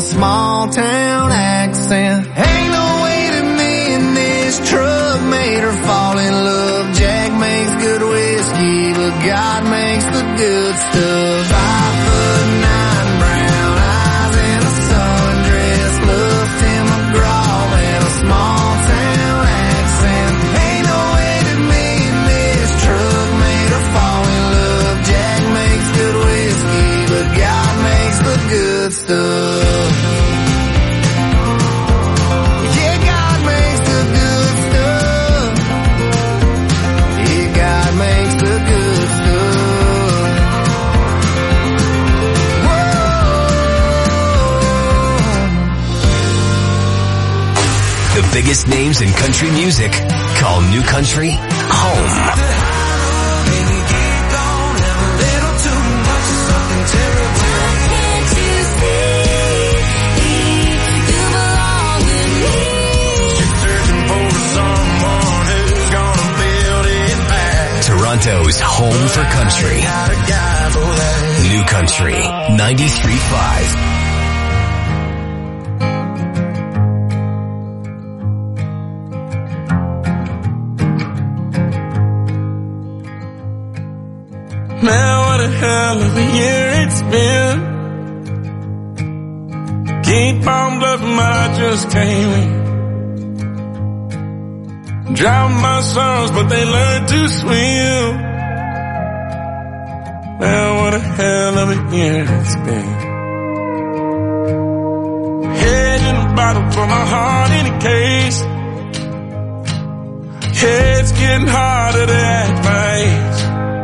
small town accent. Ain't no way to me in this truck made her fall in love. Jack makes good whiskey, but God makes the good stuff. 5'9" brown eyes and a sundress, love Tim McGraw and a small town accent. Ain't no way to me in this truck made her fall in love. Jack makes good whiskey, but God makes the good stuff. Yeah, God makes the good stuff. Yeah, God makes the good stuff. Whoa. The biggest names in country music call New Country home. Toronto's home for country. New Country 93.5. Man, what a hell of a year it's been. Keep on bluffing, but I just can't win. Drown my sons, but they learned to swim. Man, what a hell of a year it's been. Head in a bottle, for my heart in a case. Yeah, it's getting harder to act my age.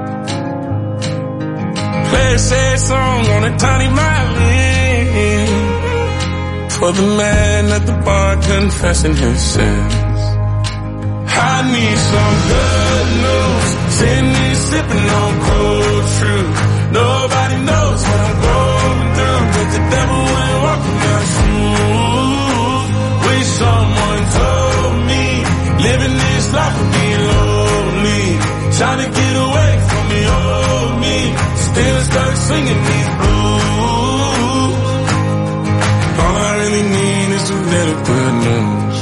Play a sad song on a tiny violin for the man at the bar confessing his sins. I need some good news. Send me sipping on cold truth. Nobody knows what I'm going through, but the devil ain't walking my shoes. Wish someone told me living this life would be lonely. Trying to get away from the old me. Still start singing these blues. All I really need is a little good news.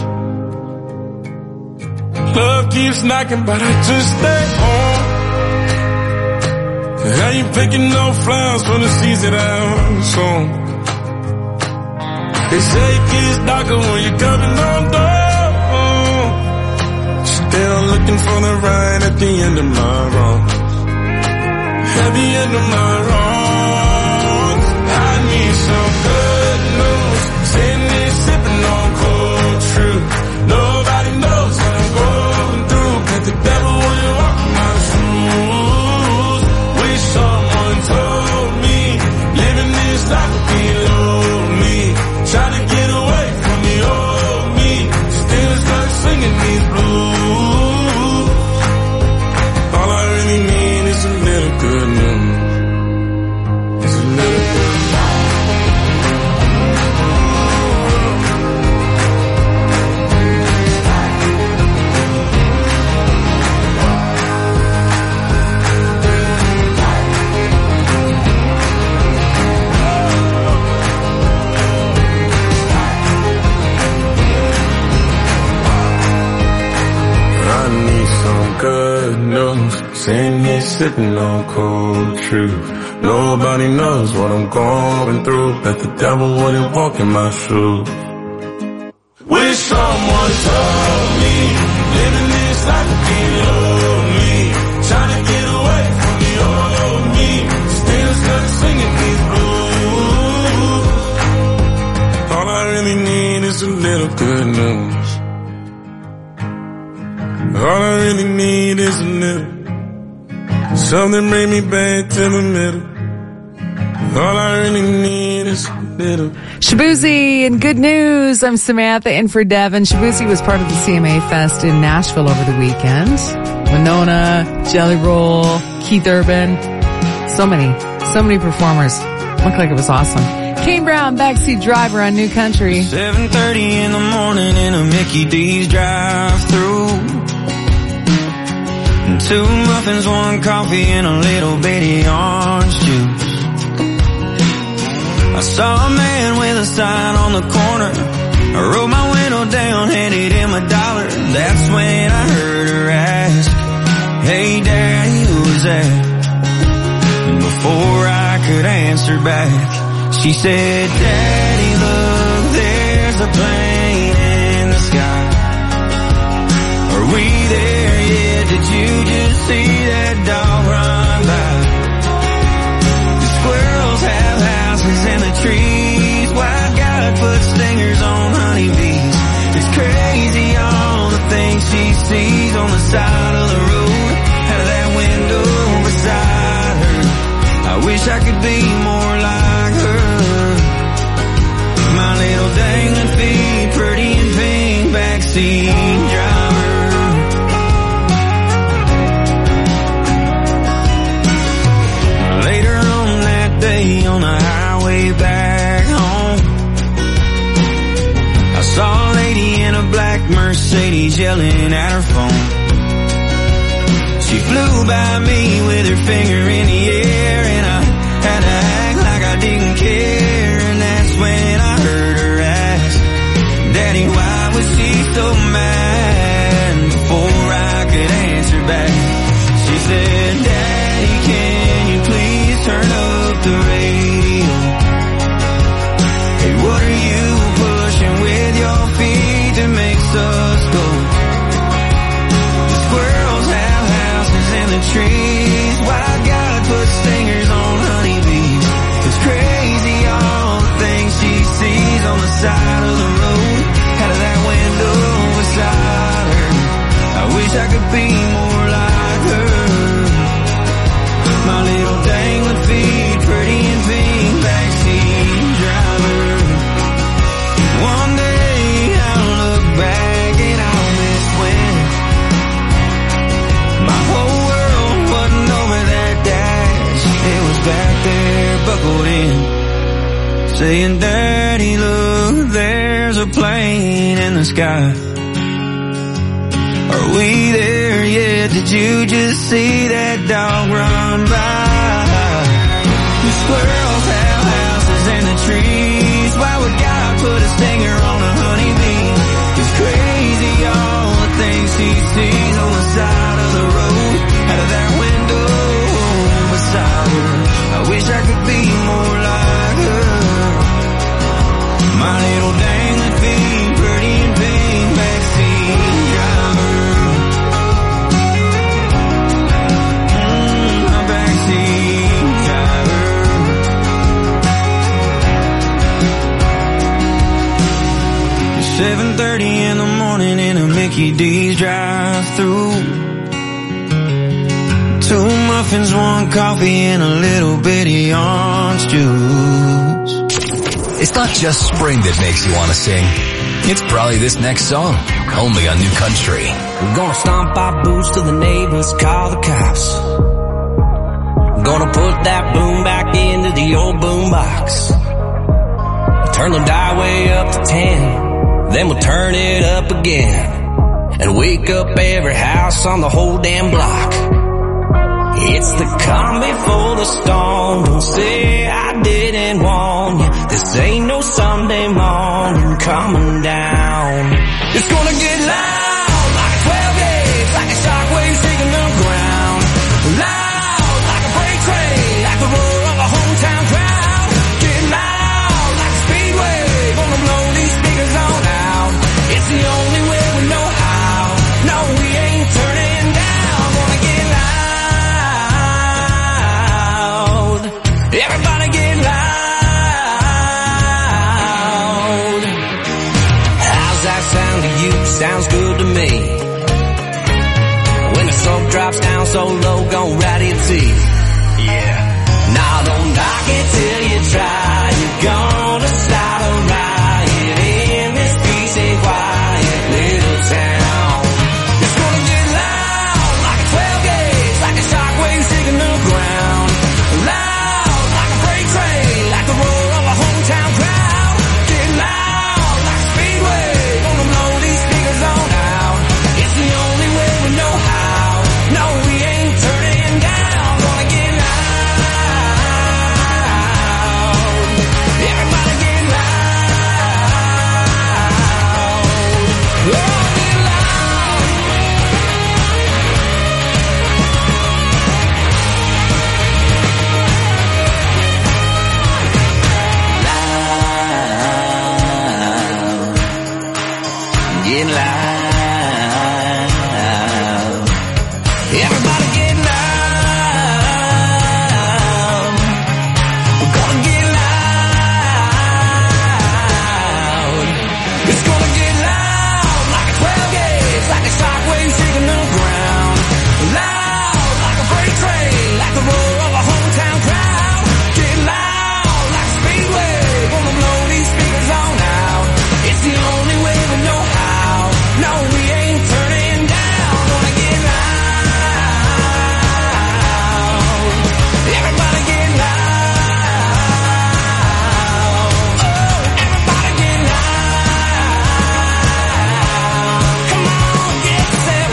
Love keeps knocking, but I just stay home. How you picking no flowers for the seeds that I've sown? They say it gets darker when you're coming on door. Still looking for the right at the end of my wrongs. At the end of my wrongs, I need some good news. Sitting there sipping on cold truth. Nobody knows what I'm going through, but the devil will walk my shoes. Wish someone told me living this life would be lonely. Trying to get away from the old me. Still start singing these blues. All I really need is a little good news. It's a little good news. Good news, sitting here sipping on cold truth. Nobody knows what I'm going through, but the devil wouldn't walk in my shoes. Wish someone told me living this life would be lonely. Trying to get away from the old me. Still stuck singing these blues. All I really need is a little good news. All I really need is a little something bring me back to the middle. All I really need is a little. Shaboozey and Good News. I'm Samantha in for Devin. Shaboozey was part of the CMA Fest in Nashville over the weekend. Winona, Jelly Roll, Keith Urban. So many performers. Looked like it was awesome. Kane Brown, backseat driver on New Country. 7:30 in the morning in a Mickey D's drive-through. 2 muffins, 1 coffee, and a little bitty orange juice. I saw a man with a sign on the corner. I rolled my window down, handed him $1. That's when I heard her ask, "Hey Daddy, who is that?" And before I could answer back, she said, "Daddy, look, there's a plane in the sky. Are we there yet? Did you just see that dog run by? The squirrels have houses in the trees. Why God put stingers on honeybees? It's crazy all the things she sees on the side of the road, out of that window beside her. I wish I could be more like her. My little dangling feet, pretty and pink, backseat driver." Later on that day on the highway back home, I saw a lady in a black Mercedes yelling at her phone. She flew by me with her finger in the air, and I had to act like I didn't care. And that's when I heard her ask, "Daddy, why was she so mad?" And before I could answer back, she said, "Daddy, can you please turn up the radio? Hey, what are you pushing with your feet that makes us go? The squirrels have houses in the trees. Why God put stingers on honeybees? It's crazy all the things she sees on the side of the road, out of that window beside her. I wish I could be more like her. My little dangling feet, pretty and pink, backseat driver. One day I'll look back and I'll miss when my whole world wasn't over that dash. It was back there buckled in, saying, "Daddy, look, there's a plane in the sky. Are we there yet? Did you just see that dog run by? The squirrels have houses in the trees. Why would God put a stinger on a honeybee? It's crazy all the things he sees on the side of the road, out of that window beside her. I wish I could be more like her. My little dangling feet, pretty and pink, backseat driver." My backseat driver. 7:30 in the morning in a Mickey D's drive-through. 2 muffins, 1 coffee, and a little bitty orange juice. It's not just spring that makes you want to sing. It's probably this next song, only on New Country. We're gonna stomp our boots to the neighbors, call the cops. Gonna put that boom back into the old boombox. Turn the dial way up to 10, then we'll turn it up again, and wake up every house on the whole damn block. It's the calm before the storm. Don't say I didn't warn you. This ain't no Sunday morning coming down. It's gonna get loud like a 12 gauge, like a shockwave shaking the ground. Loud like a freight train, like the roar of a hometown crowd. Get loud like a speedway, gonna blow these speakers on out. It's the only way we know how. No, we ain't turning down. Gonna get loud. Everybody get loud. How's that sound to you? Sounds good to me. When the smoke drops down so low, gon' ride it see. Yeah. Now don't knock it till you try. You're gonna start a riot in this peace and quiet little town. It's gonna get loud like a 12 gauge, like a shockwave shaking the ground. Loud like a freight train, like the roar of a hometown crowd. Get loud like a speedway, gonna blow these speakers on out. It's the only way we know how. No, we ain't turning down. Gonna get loud. get loud. Everybody get loud. We're gonna get loud. It's gonna get loud like a 12 gauge, like a shockwave shaking the ground. Loud like a freight train, like the roar of a hometown crowd. Get loud like a speedway, gonna blow these speakers on out. It's the only way we know how. No, we ain't turning down. Gonna get loud. Everybody get loud. Oh, everybody get loud. Come on, get yourself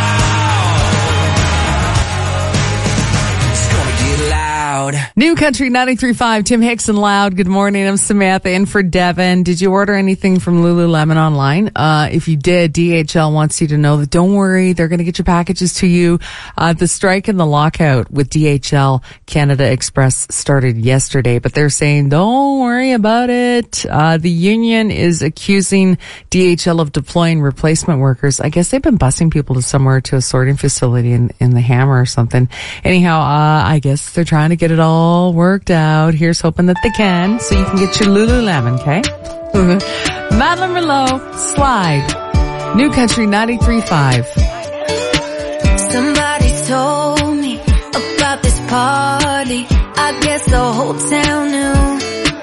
loud. It's gonna get loud. New Country 93.5, Tim Hicks and Loud. Good morning. I'm Samantha in for Devin. Did you order anything from Lululemon online? If you did, DHL wants you to know that don't worry, they're going to get your packages to you. The strike and the lockout with DHL Canada Express started yesterday, but they're saying don't worry about it. The union is accusing DHL of deploying replacement workers. I guess they've been busing people to somewhere to a sorting facility in the Hammer or something. Anyhow, I guess they're trying to get it all worked out. Here's hoping that they can, so you can get your Lululemon, okay? Madeline Merlot, Slide. New Country 93.5. Somebody told me about this party. I guess the whole town knew.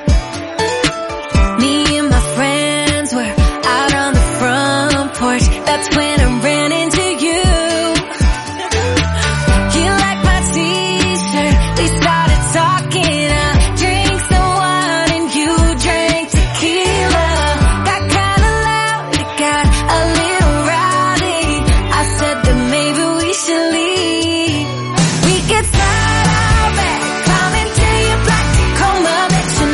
Me and my friends were out on the front porch. That's when I ran into you. You liked my t-shirt. We started talking. I drank some wine and you drank tequila. Got kinda loud, it got a little rowdy. I said that maybe we should leave. We could slide out back, climb into your black Tacoma, let you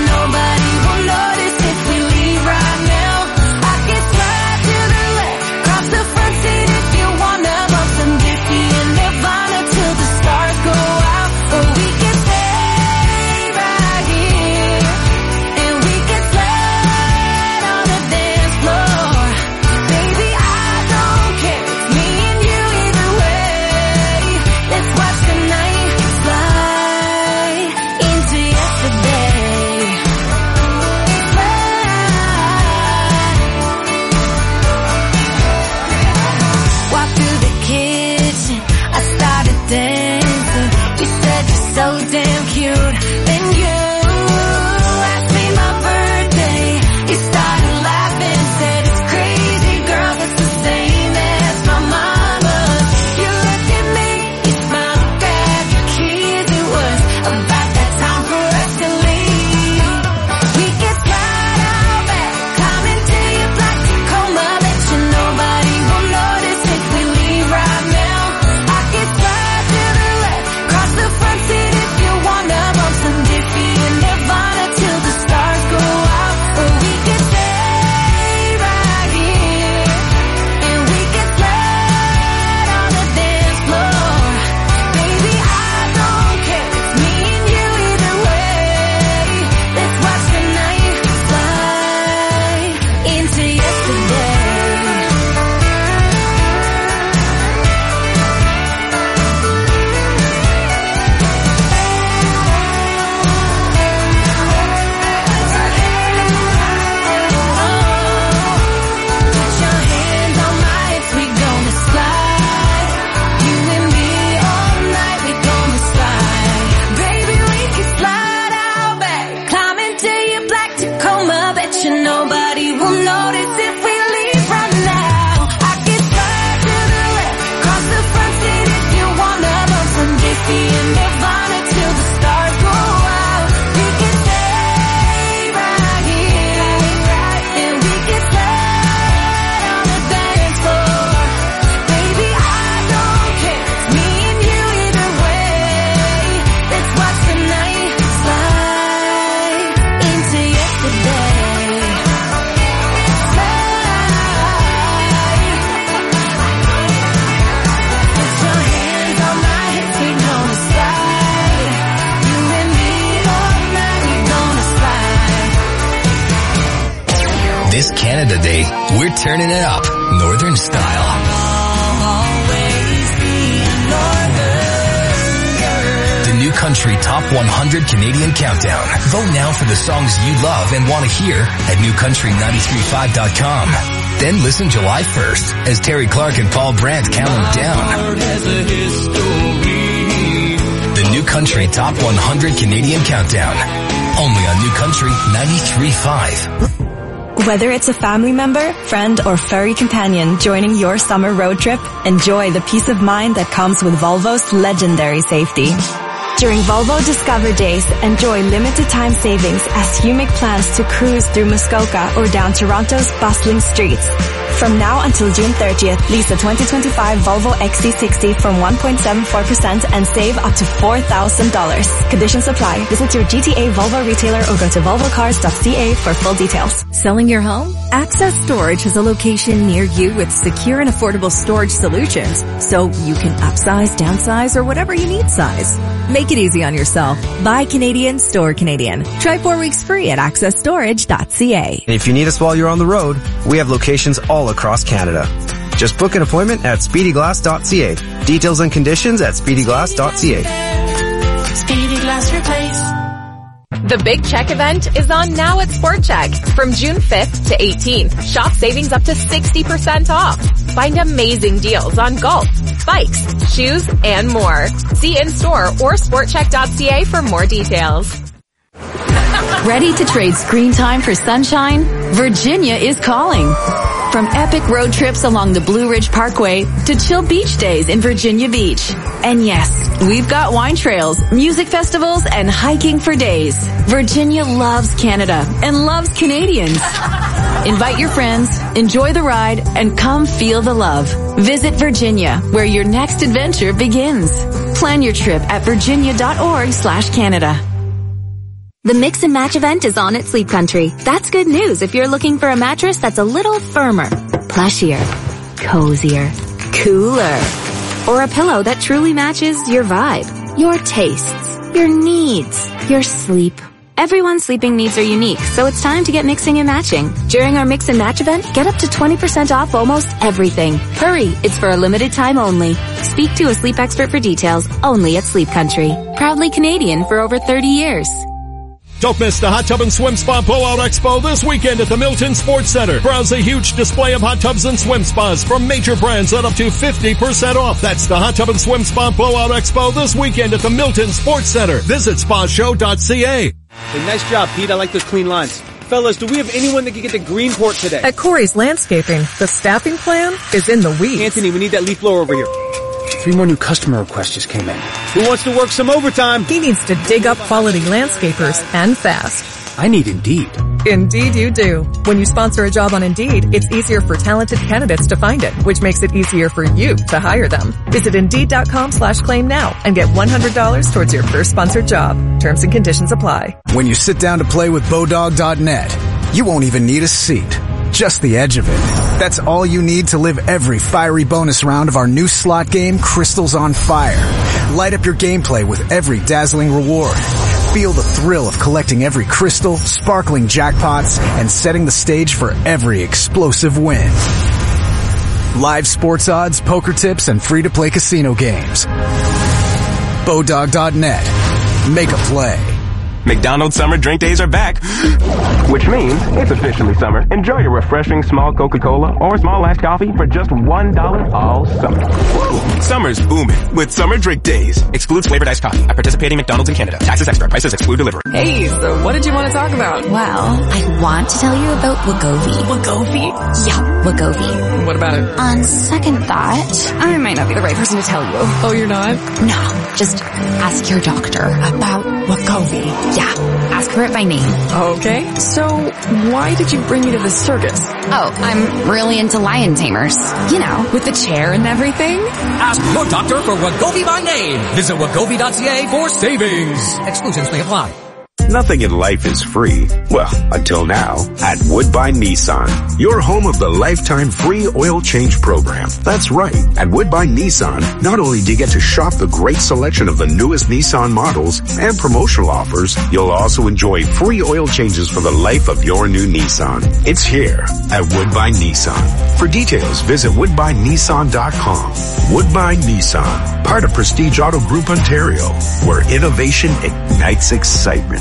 we're turning it up. Northern style. The New Country Top 100 Canadian Countdown. Vote now for the songs you love and want to hear at newcountry935.com. Then listen July 1st as Terry Clark and Paul Brandt count down. The New Country Top 100 Canadian Countdown. Only on New Country 93.5. Whether it's a family member, friend, or furry companion joining your summer road trip, enjoy the peace of mind that comes with Volvo's legendary safety. During Volvo Discover Days, enjoy limited time savings as Humic plans to cruise through Muskoka or down Toronto's bustling streets. From now until June 30th, lease a 2025 Volvo XC60 from 1.74% and save up to $4,000. Conditions apply. Visit your GTA Volvo retailer or go to volvocars.ca for full details. Selling your home? Access Storage has a location near you with secure and affordable storage solutions, so you can upsize, downsize, or whatever you need size. Make it easy on yourself. Buy Canadian, store Canadian. Try 4 weeks free at accessstorage.ca. If you need us while you're on the road, we have locations all across Canada. Just book an appointment at speedyglass.ca. Details and conditions at speedyglass.ca. Speedy Glass Replace. The Big Check event is on now at Sport Check from June 5th to 18th. Shop savings up to 60% off. Find amazing deals on golf, bikes, shoes, and more. See in-store or sportcheck.ca for more details. Ready to trade screen time for sunshine? Virginia is calling. From epic road trips along the Blue Ridge Parkway to chill beach days in Virginia Beach. And yes, we've got wine trails, music festivals, and hiking for days. Virginia loves Canada and loves Canadians. Invite your friends, enjoy the ride, and come feel the love. Visit Virginia, where your next adventure begins. Plan your trip at virginia.org/Canada. The Mix and Match event is on at Sleep Country. That's good news if you're looking for a mattress that's a little firmer, plushier, cozier, cooler, or a pillow that truly matches your vibe, your tastes, your needs, your sleep. Everyone's sleeping needs are unique, so it's time to get mixing and matching. During our Mix and Match event, get up to 20% off almost everything. Hurry, it's for a limited time only. Speak to a sleep expert for details, only at Sleep Country. Proudly Canadian for over 30 years. Don't miss the Hot Tub and Swim Spa Blowout Expo this weekend at the Milton Sports Center. Browse a huge display of hot tubs and swim spas from major brands at up to 50% off. That's the Hot Tub and Swim Spa Blowout Expo this weekend at the Milton Sports Center. Visit spashow.ca. Hey, nice job, Pete. I like those clean lines. Fellas, do we have anyone that can get to Greenport today? At Corey's Landscaping, the staffing plan is in the weeds. Anthony, we need that leaf blower over here. 3 more new customer requests just came in. Who wants to work some overtime? He needs to dig up quality landscapers and fast. I need Indeed. Indeed you do. When you sponsor a job on Indeed, it's easier for talented candidates to find it, which makes it easier for you to hire them. Visit Indeed.com/claim now and get $100 towards your first sponsored job. Terms and conditions apply. When you sit down to play with Bodog.net, you won't even need a seat. Just the edge of it. That's all you need to live every fiery bonus round of our new slot game, Crystals on Fire. Light up your gameplay with every dazzling reward. Feel the thrill of collecting every crystal, sparkling jackpots, and setting the stage for every explosive win. Live sports odds, poker tips, and free-to-play casino games. Bodog.net. Make a play. McDonald's Summer Drink Days are back, which means it's officially summer. Enjoy your refreshing small Coca-Cola or small iced coffee for just $1 all summer. Summer's booming with Summer Drink Days. Excludes flavored iced coffee at participating McDonald's in Canada. Taxes extra. Prices exclude delivery. Hey, so what did you want to talk about? Well, I want to tell you about Wegovy. Wegovy? Yeah, Wegovy. What about it? On second thought, I might not be the right person to tell you. Oh, you're not? No, just ask your doctor about Wegovy. Yeah, ask her it by name. Okay, so why did you bring me to the circus? Oh, I'm really into lion tamers. You know, with the chair and everything? Ask your doctor for Wegovy by name. Visit Wegovy.ca for savings. Exclusions may apply. Nothing in life is free. Well, until now, at Woodbine Nissan, your home of the lifetime free oil change program. That's right. At Woodbine Nissan, not only do you get to shop the great selection of the newest Nissan models and promotional offers, you'll also enjoy free oil changes for the life of your new Nissan. It's here at Woodbine Nissan. For details, visit WoodbineNissan.com. Woodbine Nissan, part of Prestige Auto Group Ontario, where innovation ignites excitement.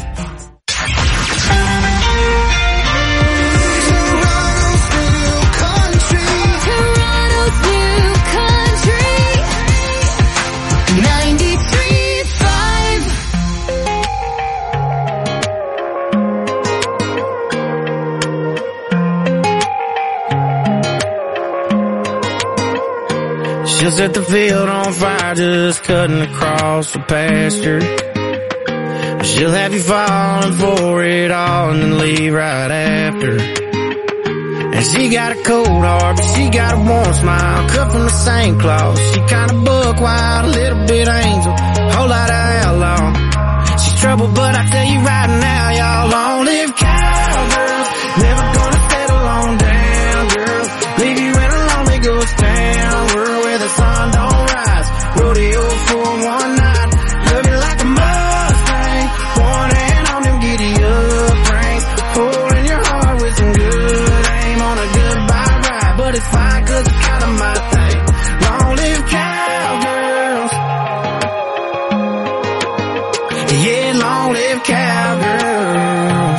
She'll set the field on fire just cutting across the pasture. She'll have you falling for it all and then leave right after. And she got a cold heart, but she got a warm smile, cut from the same cloth. She kinda buck wild, a little bit angel, whole lot of outlaw. She's trouble, but I tell you right now, y'all, long live cowgirls. Never gonna settle on down, girls. Leave you in a lonely ghost town, where the sun don't rise. Rodeo for one night, love you like a Mustang. One hand on them giddy up reins, pulling your heart with some good aim on a goodbye ride. But it's fine 'cause it's kinda my thing. Long live cowgirls. Yeah, long live cowgirls.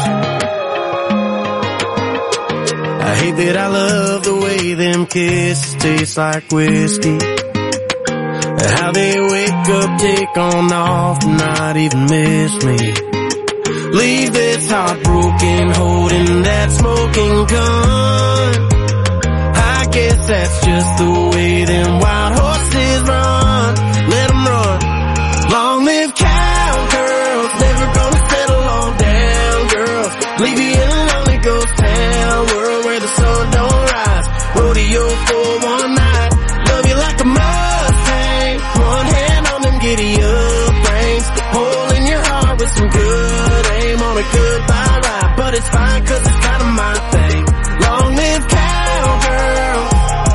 I hate that I love the way them kisses taste like whiskey. How they wake up, take on off, and not even miss me. Leave this heart broken, holding that smoking gun. I guess that's just the way them wild horses run. Let them run. Long live cowgirls, never gonna settle on down, girls. Leave you in a lonely ghost town, world where the sun don't rise. Rodeo for one night, love you like a Mustang. One hand on them giddy up reins, holding your heart with some good aim on a goodbye ride. But it's fine 'cause it's kinda my thing. Long live cowgirls.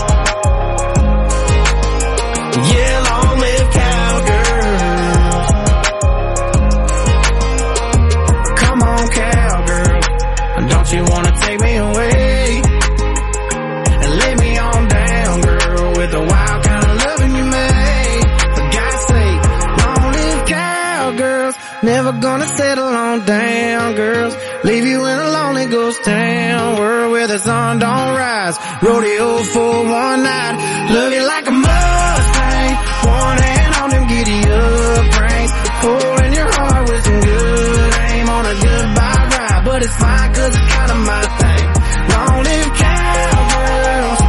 Yeah, long live cowgirls. Come on, cowgirl, don't you wanna take me away and lay me on down, girl, with the wild kind of loving you made. For God's sake, long live cowgirls. Never gonna settle on down, girls. Leave you in a lonely ghost town, world where the sun don't rise. Rodeo for one night, love you like a Mustang. One hand on them giddy up reins, holding your heart with some good aim on a goodbye ride. But it's fine 'cause it's kinda my thing. Long live cowgirls.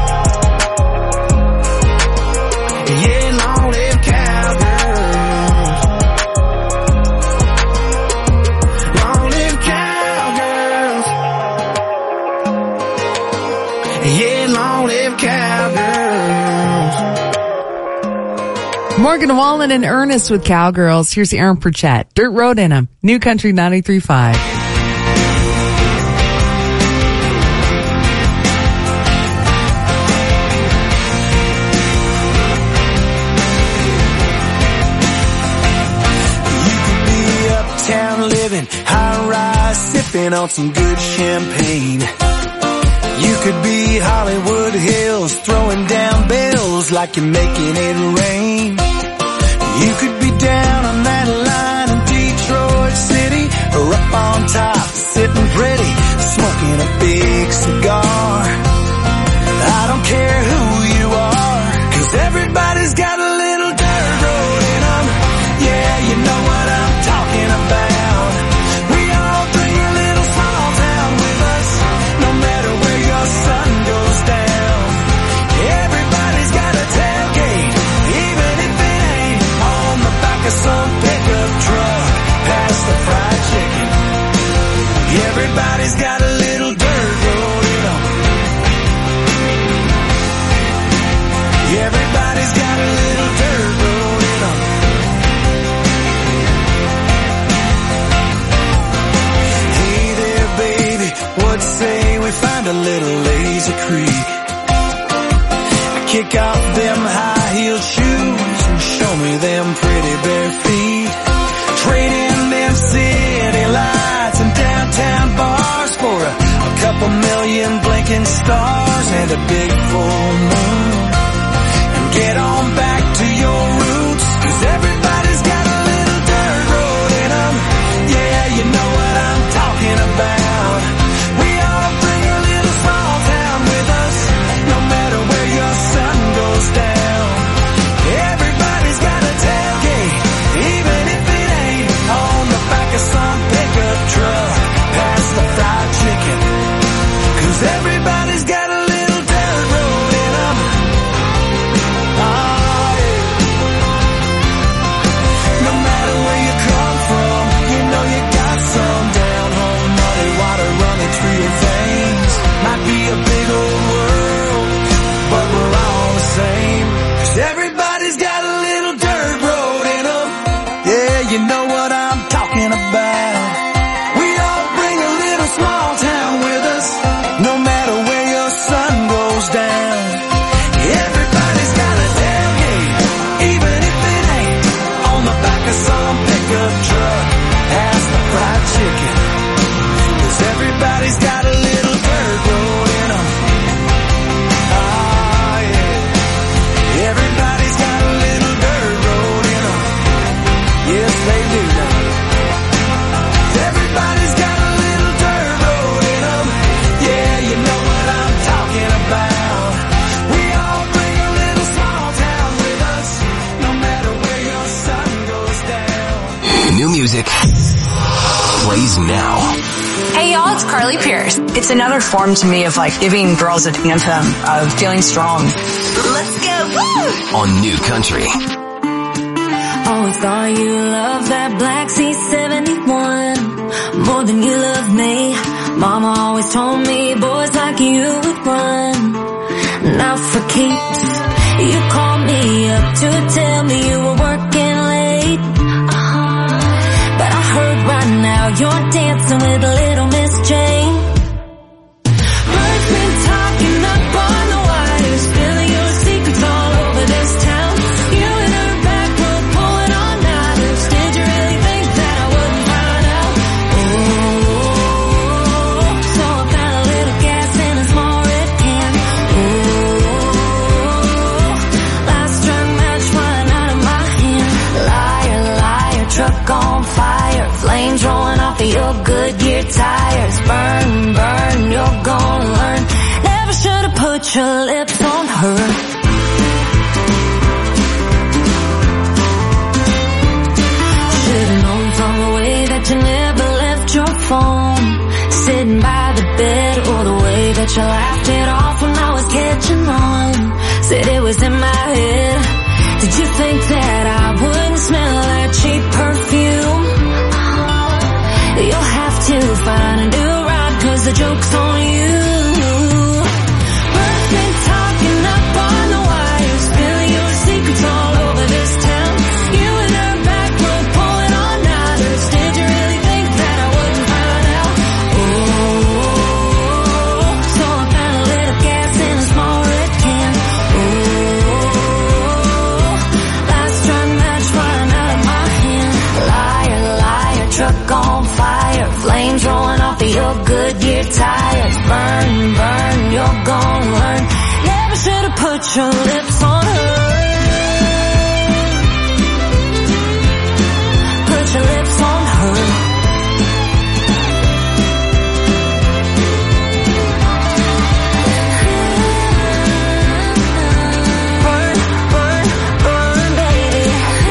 Yeah, long live cowgirls. Long live cowgirls. Yeah, long live cowgirls. Morgan Wallen and Ernest with Cowgirls. Here's Aaron Pritchett. Dirt Road in 'em. New Country 93.5. Living high rise, sipping on some good champagne. You could be Hollywood Hills, throwing down bills like you're making it rain. You could be down on that line in Detroit City, or up on top, sitting pretty, smoking a big cigar. I don't care who you are, 'cause everybody's got a little dirt road in them. Yeah, you know what I'm talking about. Some pickup truck past the fried chicken. Everybody's got a little dirt road in them. Kick off them high-heeled shoes and show me them pretty bare feet. Trade in them city lights and downtown bars for a couple million blinking stars and a big full moon. And get on back to your roots, 'cause everybody's got a little dirt road in them. Yeah, you know what I'm talking about. We all bring a little small town with us, no matter where your sun goes down. Everybody's got a tailgate, even if it ain't on the back of some pickup truck. Pass the fried chicken, 'cause everybody's got a little dirt road in them. Oh, yeah. No matter where you come from, you know you got some down home muddy water running through your veins. Might be a big old world, but we're all the same, 'cause everybody's got a little dirt road in them. Yeah, you know what I'm talking about. We all bring a little small town with us, no matter where your sun goes down. Everybody's got a tailgate, even if it ain't on the back of some pickup truck. Pass the fried chicken, 'cause everybody's got a little dirt road in them. Ah, yeah. Everybody's got a little dirt road in them. Yes, they do. Everybody's got a little dirt road in them. Yeah, you know what I'm talking about. We all bring a little small town with us, no matter where your sun goes down. New music plays now. Hey y'all, it's Carly Pierce. It's another form to me of like giving girls an anthem of feeling strong. Let's go, woo! On New Country. Always thought you loved that Black C71 more than you love me. Mama always told me boys like you would run. Now for keeps, you called me up to tell me you were working late. But I heard right now you're dancing with little Miss Jane. Birds been talking up on the wire, spilling your secrets all over this town. You and her back were pulling all nighters. Did you really think that I wouldn't find out? Oh, so I found a little gas in a small red can. Oh, last drunk match running out of my hand. Liar, liar, truck on fire, flames rolling off of your Goodyear tires. Burn, burn, you're gonna learn. Never should have put your lips on her. Should've known from the way that you never left your phone, sitting by the bed, or the way that you laughed it off when I was catching on. Said it was in my head. Did you think that I wouldn't smell that cheap perfume? You'll have to find a new ride, 'cause the joke's on you. Birds been talking up on the wire, spilling your secrets all over this town. You and her back were pulling all nighters. Did you really think that I wouldn't find out? Oh, so I found a little gas in a small red can. Oh, last drunk match running out of my hand. Liar, liar, truck on fire, flames rolling off of your Goodyear tires. Burn, burn, you're gonna learn. Never should have put your lips on her. Put your lips on her. Burn, burn, burn, baby.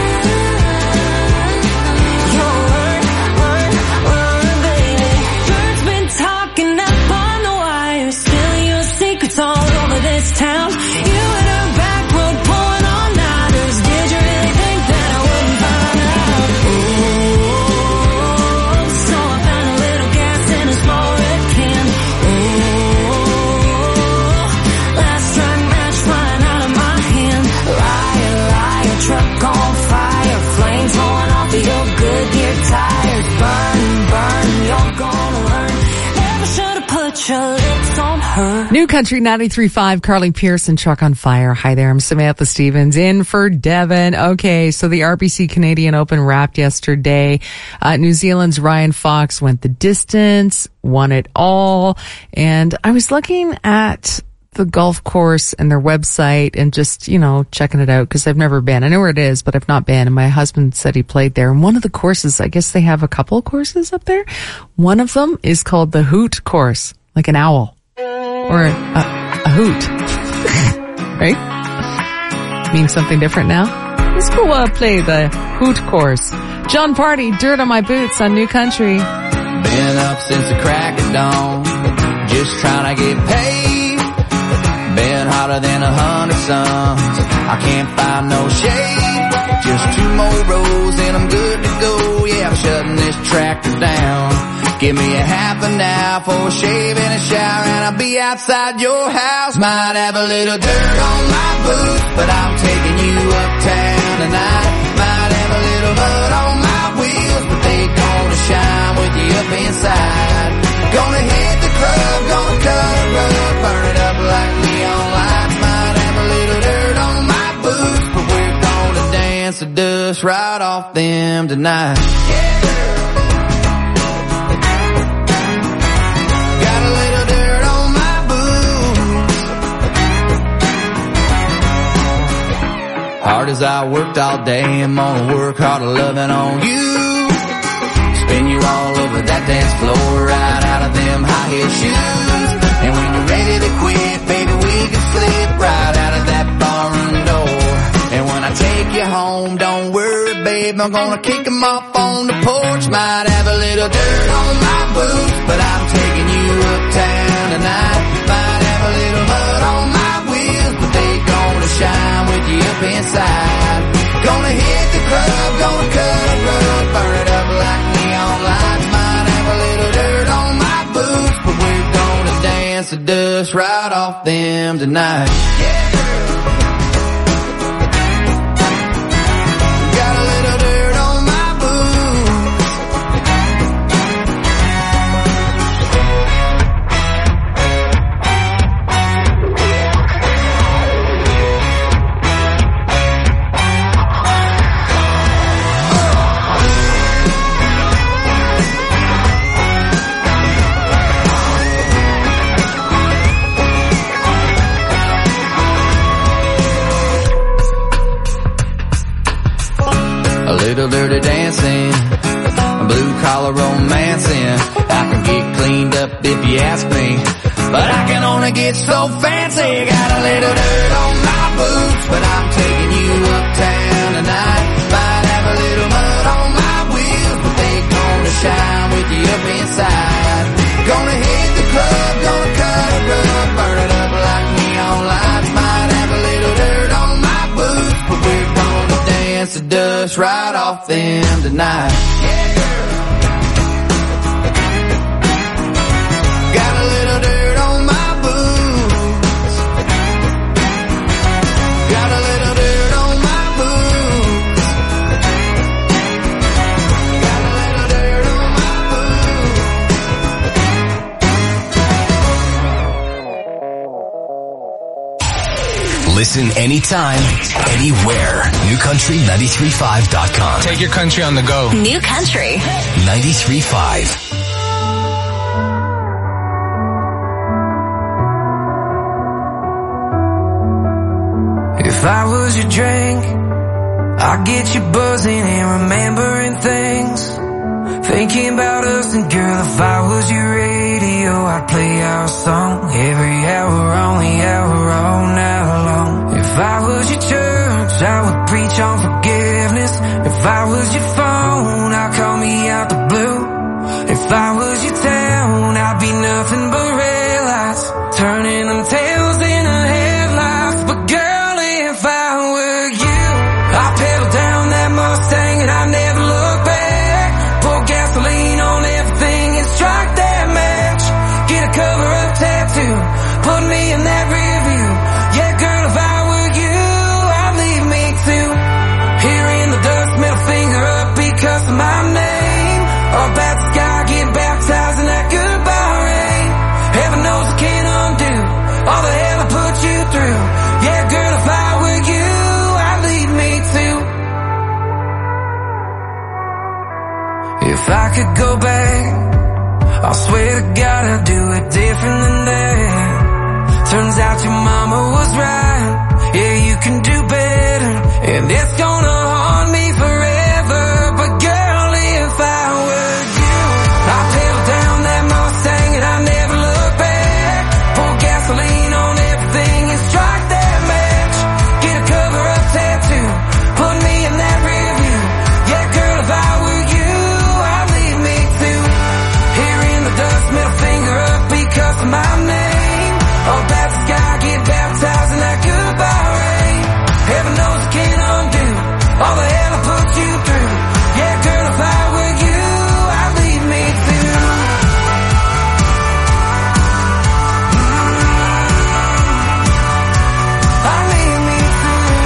You'll learn, learn, learn, baby. Birds been talking up on the wire, spilling your secrets all over this town. You and her back Country 93.5, Carly Pearson, Truck on Fire. Hi there, I'm Samantha Stevens in for Devin. Okay, so the RBC Canadian Open wrapped yesterday. New Zealand's Ryan Fox went the distance, won it all. And I was looking at the golf course and their website and just, checking it out because I've never been. I know where it is, but I've not been. And my husband said he played there. And one of the courses, I guess they have a couple of courses up there. One of them is called the Hoot course, like an owl. Or a hoot. Right? Means something different now? Let's go play the Hoot course. John Party, Dirt on My Boots on New Country. Been up since the crack of dawn, just trying to get paid. Been hotter than 100 suns, I can't find no shade. Just 2 more rows and I'm good to go. Yeah, I'm shutting this tractor down. Give me a half an hour for a shave and a shower, and I'll be outside your house. Might have a little dirt on my boots, but I'm taking you uptown tonight. Might have a little mud on my wheels, but they gonna shine with you up inside. Gonna hit the club, gonna cut a rug, burn it up like neon lights. Might have a little dirt on my boots, but we're gonna dance the dust right off them tonight. Yeah. Hard as I worked all day, I'm gonna work harder loving on you. Spin you all over that dance floor, right out of them high heel shoes. And when you're ready to quit, baby, we can slip right out of that barroom door. And when I take you home, don't worry, babe, I'm gonna kick 'em off on the porch. Might have a little dirt on my boots, but I'm taking you uptown tonight. Might have a little mud on my wheels, but they gonna shine with you up inside. Gonna hit the club, gonna cut a rug, burn it up like neon lights. Might have a little dirt on my boots, but we're gonna dance the dust right off them tonight. Yeah. Got a little dirt on my boots. Little dirty dancing, blue collar romancing. I can get cleaned up if you ask me, but I can only get so fancy. Got a little dirt on my boots, but I'm taking you uptown tonight. Might have a little mud on my wheels, but they gonna shine with you up inside. Gonna hit the club, gonna cut a rug, burn it up like neon lights. Might have a little dirt on my boots, but we're gonna dance the dust right off them tonight. Yeah, girl. Got a little dirt on my boots. Got a little dirt on my boots. Got a little dirt on my boots. Listen anytime, anywhere. NewCountry935.com. Take your country on the go. New Country 93.5. If I was your drink, I'd get you buzzing and remembering things. Thinking about us, and girl, if I was your radio, I'd play our song every hour on the hour all night long. If I was your church, I would preach on forgiveness. If I was your phone, I'd call me out the blue. If I was your town, I'd be nothing but red lights, turning them tails into headlights. But girl, if I were you, I'd pedal down that Mustang and I'd never look back. Pour gasoline on everything and strike that match. Get a cover-up tattoo, put me in that rear view. I could go back, I swear to God I'd do it different than that. Turns out your mama was right. Yeah, you can do better, and it's gonna haunt me forever. But girl, if I were you, I'd pedal down that Mustang and I'd never look back. Pour gasoline on everything and strike that match. Get a cover-up tattoo, put me in that rear view. Yeah, girl, if I were you, I'd leave me too. Here in the dust, middle finger up because of my name. Up at the sky, get baptized in that goodbye rain. Heaven knows I can't undo all the hell I put you through. Yeah, girl, if I were you, I'd leave me too. I'd leave me too.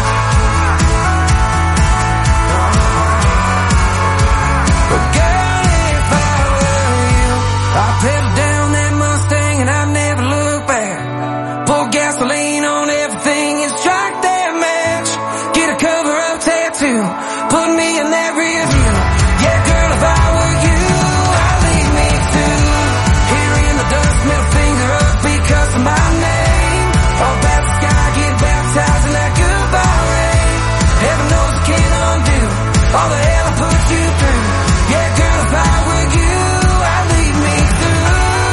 But girl, if I were you, I'd pedal down that Mustang and I'd never look back. Pour gasoline on everything and strike that match. Get a cover-up tattoo, put me in that rear view. Yeah, girl, if I were you, I'd leave me too. Here in the dust, middle finger up because of my name. Up at the sky, get baptized in that goodbye rain. Heaven knows I can't undo all the hell I put you through. Yeah, girl, if I were you, I'd leave me through.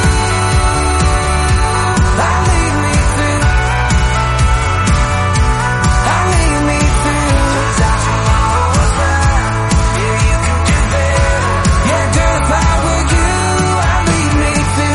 I'd leave me through. I'd leave me through. Turns out your mama was right. Yeah, you can do better. Yeah, girl, if I were you, I'd leave me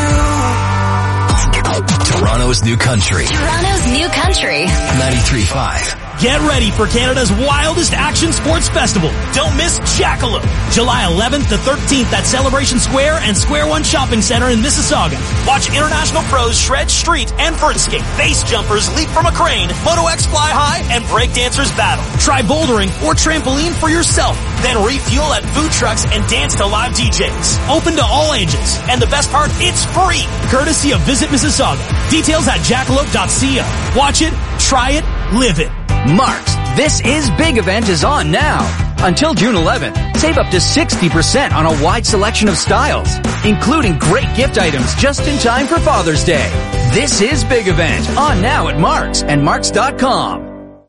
through. Toronto's new country. Toronto's new country. 93.5. Get ready for Canada's wildest action sports festival. Don't miss Jackalope. July 11th to 13th at Celebration Square and Square One Shopping Center in Mississauga. Watch international pros shred street and vert skate, base jumpers leap from a crane, Moto X fly high, and breakdancers battle. Try bouldering or trampoline for yourself. Then refuel at food trucks and dance to live DJs. Open to all ages. And the best part, it's free. Courtesy of Visit Mississauga. Details at jackalope.co. Watch it, try it, live it. Marks, This Is Big event is on now. Until June 11th, save up to 60% on a wide selection of styles, including great gift items just in time for Father's Day. This Is Big event on now at Marks and Marks.com.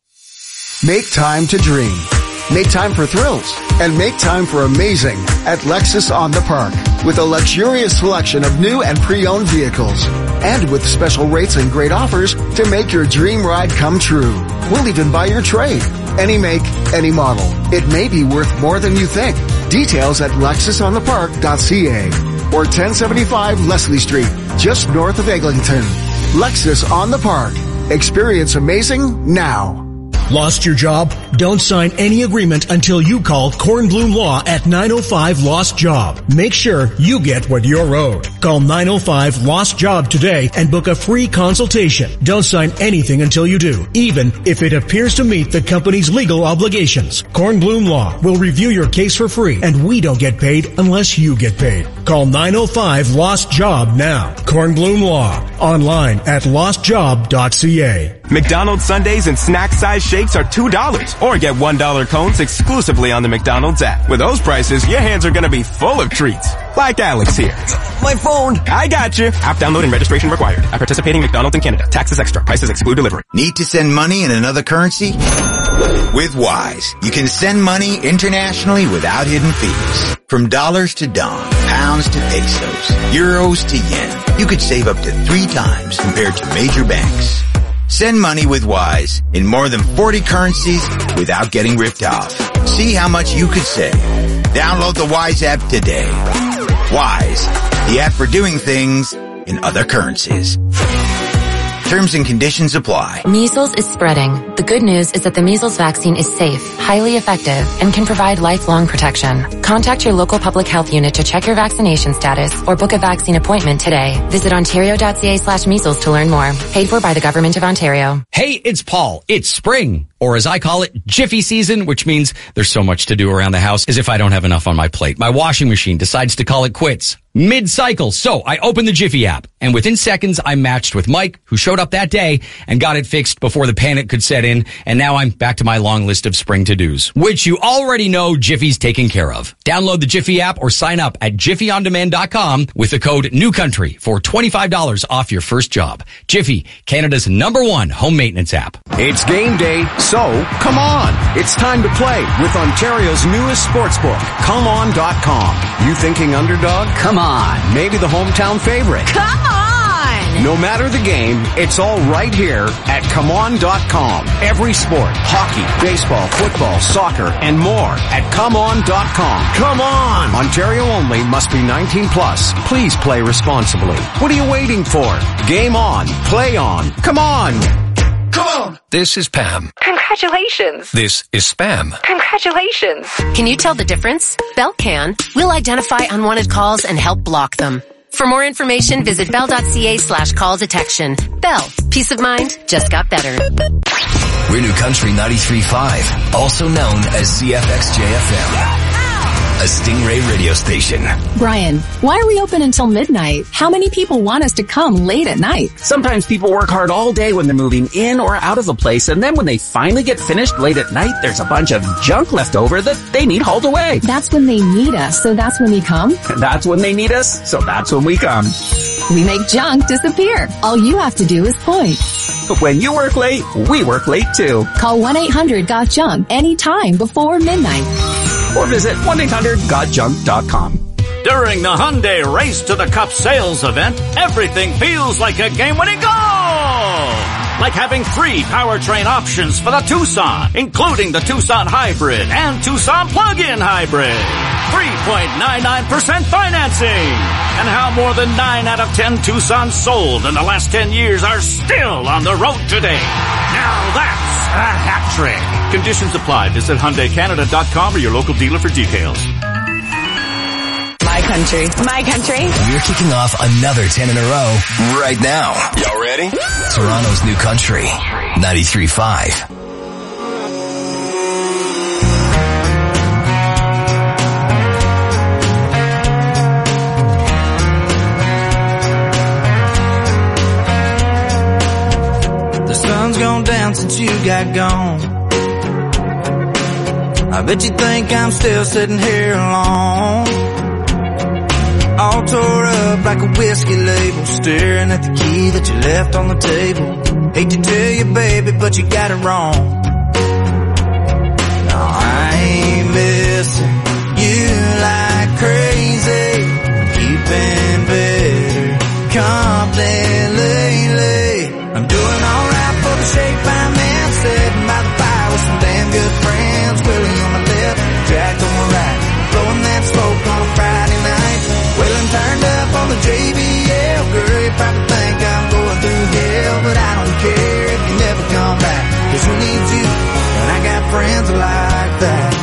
Make time to dream. Make time for thrills. And make time for amazing at Lexus on the Park. With a luxurious selection of new and pre-owned vehicles. And with special rates and great offers to make your dream ride come true. We'll even buy your trade. Any make, any model. It may be worth more than you think. Details at lexusonthepark.ca or 1075 Leslie Street, just north of Eglinton. Lexus on the Park. Experience amazing now. Lost your job? Don't sign any agreement until you call Kornblum Law at 905 Lost Job. Make sure you get what you're owed. Call 905 Lost Job today and book a free consultation. Don't sign anything until you do, even if it appears to meet the company's legal obligations. Kornblum Law will review your case for free, and we don't get paid unless you get paid. Call 905 Lost Job now. Kornblum Law. Online at lostjob.ca. McDonald's Sundays and snack size shakes are $2 or get $1 cones exclusively on the McDonald's app. With those prices, your hands are going to be full of treats. Like Alex here. My phone. I got you. App download and registration required. At participating McDonald's in Canada. Taxes extra. Prices exclude delivery. Need to send money in another currency? With Wise, you can send money internationally without hidden fees. From dollars to dong, pounds to pesos, euros to yen. You could save up to 3 times compared to major banks. Send money with Wise in more than 40 currencies without getting ripped off. See how much you could save. Download the Wise app today. Wise, the app for doing things in other currencies. Terms and conditions apply. Measles is spreading. The good news is that the measles vaccine is safe, highly effective, and can provide lifelong protection. Contact your local public health unit to check your vaccination status or book a vaccine appointment today. Visit ontario.ca/measles to learn more. Paid for by the Government of Ontario. Hey, it's Paul. It's spring, or as I call it, Jiffy season, which means there's so much to do around the house as if I don't have enough on my plate. My washing machine decides to call it quits. mid-cycle. So I opened the Jiffy app, and within seconds, I matched with Mike, who showed up that day and got it fixed before the panic could set in. And now I'm back to my long list of spring to-dos, which you already know Jiffy's taking care of. Download the Jiffy app or sign up at jiffyondemand.com with the code NEWCOUNTRY for $25 off your first job. Jiffy, Canada's #1 home maintenance app. It's game day, so come on. It's time to play with Ontario's newest sportsbook, ComeOn.com. You thinking underdog? Come on. Maybe the hometown favorite. Come on! No matter the game, it's all right here at ComeOn.com. Every sport, hockey, baseball, football, soccer, and more at ComeOn.com. Come on! Ontario only, must be 19 plus. Please play responsibly. What are you waiting for? Game on. Play on. Come on! Come on! This is Pam. Congratulations. This is Spam. Congratulations. Can you tell the difference? Bell can. We'll identify unwanted calls and help block them. For more information, visit bell.ca/call detection. Bell. Peace of mind just got better. We're New Country 93.5, also known as CFXJFM. A Stingray radio station. Brian, why are we open until midnight? How many people want us to come late at night? Sometimes people work hard all day when they're moving in or out of a place, and then when they finally get finished late at night, there's a bunch of junk left over that they need hauled away. That's when they need us, so that's when we come? That's when they need us, so that's when we come. We make junk disappear. All you have to do is point. When you work late, we work late too. Call 1-800-GOT-JUNK anytime before midnight. Or visit 1-800-GOTJUNK.com. During the Hyundai Race to the Cup sales event, everything feels like a game-winning goal! Like having 3 powertrain options for the Tucson, including the Tucson Hybrid and Tucson Plug-in Hybrid. 3.99% financing. And how more than 9 out of 10 Tucsons sold in the last 10 years are still on the road today. Now that's a hat trick. Conditions apply. Visit HyundaiCanada.com or your local dealer for details. My country. My country. We're kicking off another 10 in a row right now. Y'all ready? Toronto's New Country 93.5. The sun's gone down since you got gone. I bet you think I'm still sitting here alone, all tore up like a whiskey label, staring at the key that you left on the table. Hate to tell you, baby, but you got it wrong. No, I ain't missing you like crazy, keeping better company lately. I'm doing alright for the shape I'm in, sitting by the fire with some damn good friends. Willie on my left, Jack on my right, blowing that smoke on a Friday night. Wailing turned up on the JBL, girl, you probably think I'm going through hell, but I don't care if you never come back, 'cause who needs you when I got friends like that?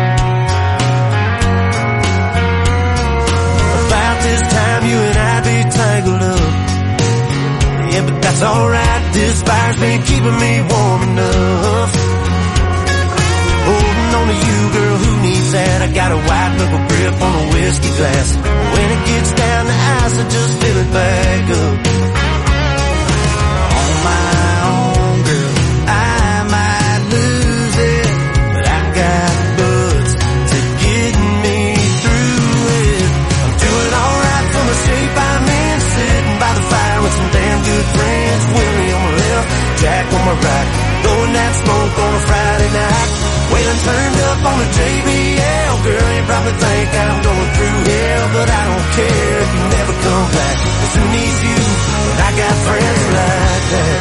About this time you and I'd be tangled up, yeah, but that's alright, this fire's been keeping me warm enough. Holding on to you, girl, who needs that? I got a white knuckle grip on a whiskey glass. When it gets down to ice, I just fill it back up. On my own, girl, I might lose it, but I got buds to get me through it. I'm doing alright for the shape I'm in, sitting by the fire with some damn good friends. Willie on my left, Jack on my right, blowing that smoke on a Friday night. Wailing turned up on the JBL, girl, you probably think I'm going through hell, but I don't care if you never come back, 'cause who needs you when I got friends like that?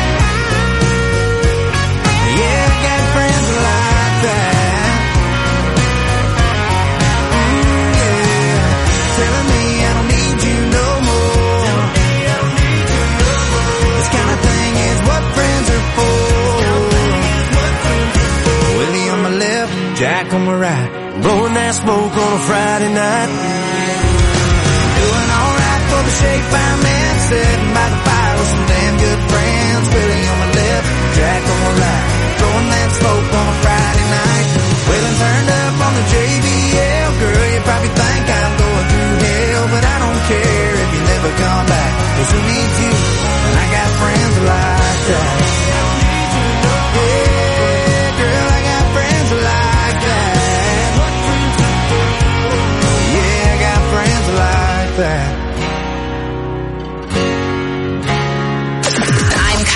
Yeah, I got friends like that. Yeah, telling me I don't need you no more. This kind of thing is what friends are for. Willie on my left, Jack on my right, blowing that smoke on a Friday night. Doing alright for the shape I'm in, sitting by the fire with some damn good friends. Willie on my left, Jack on my right, blowing that smoke on a Friday night. Wailing turned up on the JBL, girl, you probably think I'm going through hell, but I don't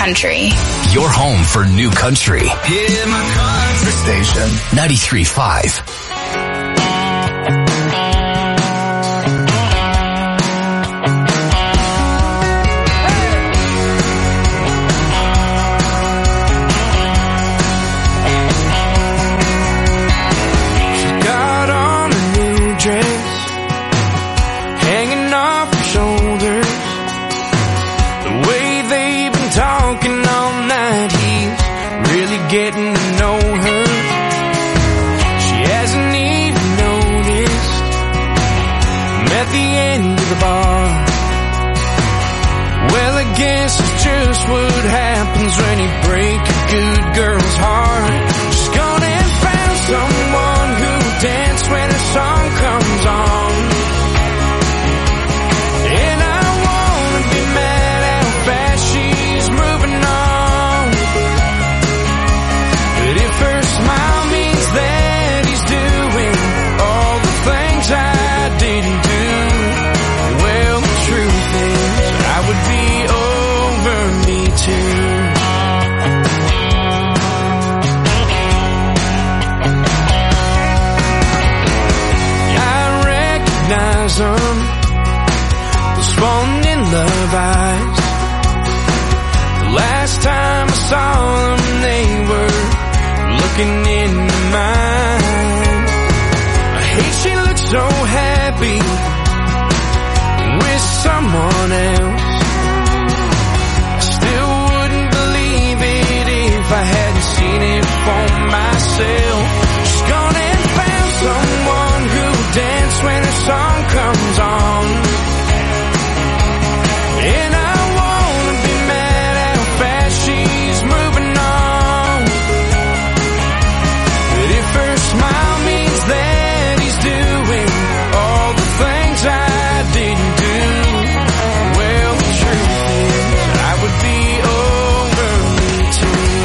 Country. Your home for New Country. Hear my country station. 93.5. Getting to know her. She hasn't even noticed. I'm at the end of the bar. Well, I guess it's just what happens when you break a good girl's heart. She's gone and found someone who'll dance when her song comes on. And I wanna be mad how fast she's moving on. If her smile means that he's doing all the things I didn't do, well, the truth is I would be over me too. I recognize them, those falling in love eyes. The last time I saw them, they were looking into mine. I hate she looks so happy with someone else. I still wouldn't believe it if I hadn't seen it for myself. She's gone and found someone who'll dance when her song comes on. And I wanna be mad how fast she's moving on. Her smile means that he's doing all the things I didn't do. Well, the truth is I would be over me too.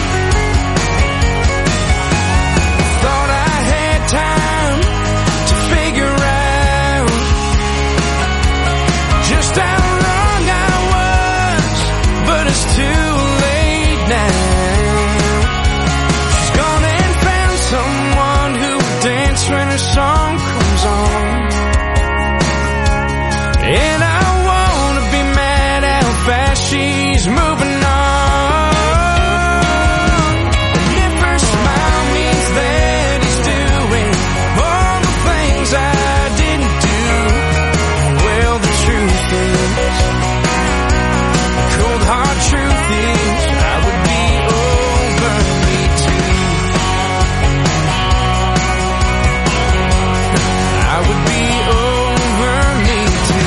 Thought I had time to figure out just how wrong I was, but it's too late now. When her song comes on, and I wanna be mad how fast she's moving on. And if her smile means that he's doing all the things I didn't do, well, the truth is, the cold hard truth is, I would be over me too. I would be over me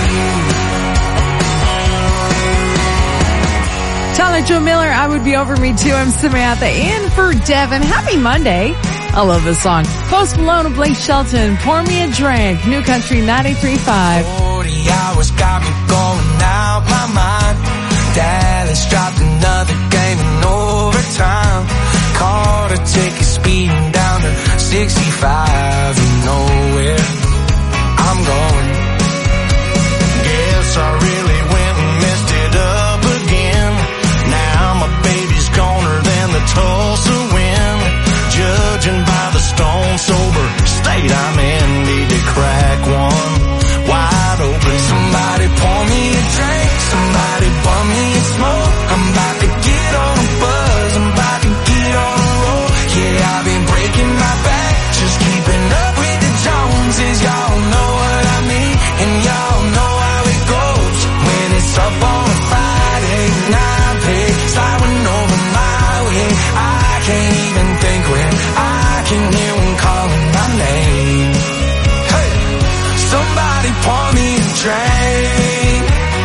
too. Tyler Joe Miller, I would be over me too. I'm Samantha in for Devin. Happy Monday. I love this song. Post Malone and Blake Shelton, Pour Me a Drink, New Country 93.5. 40 hours got me going out my mind. Dallas dropped another game in overtime. Caught a ticket speeding down to 65 and nowhere I'm going. Guess I really went and messed it up again. Now my baby's goner than the Tulsa wind. Judging by the stone sober state I'm in, need to crack one wide open. Somebody pour me a drink, somebody bum me a smoke. I'm about to get on a buzz, I'm about to get on a roll. Yeah, I've been breaking my back, just keeping up with the Joneses. Y'all know what I mean, and y'all know how it goes. When it's up on a Friday night, pay sliding over my way. I can't even think when I can hear one calling my name. Hey, somebody pour me a drink.